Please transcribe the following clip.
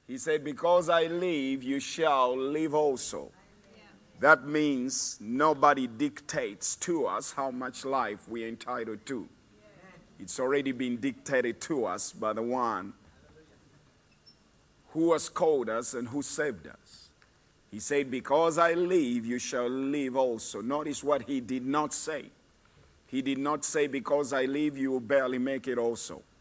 He said, because I live, you shall live also. That means nobody dictates to us how much life we're entitled to. It's already been dictated to us by the one who has called us and who saved us. He said, because I live, you shall live also. Notice what he did not say. He did not say, because I live, you will barely make it also.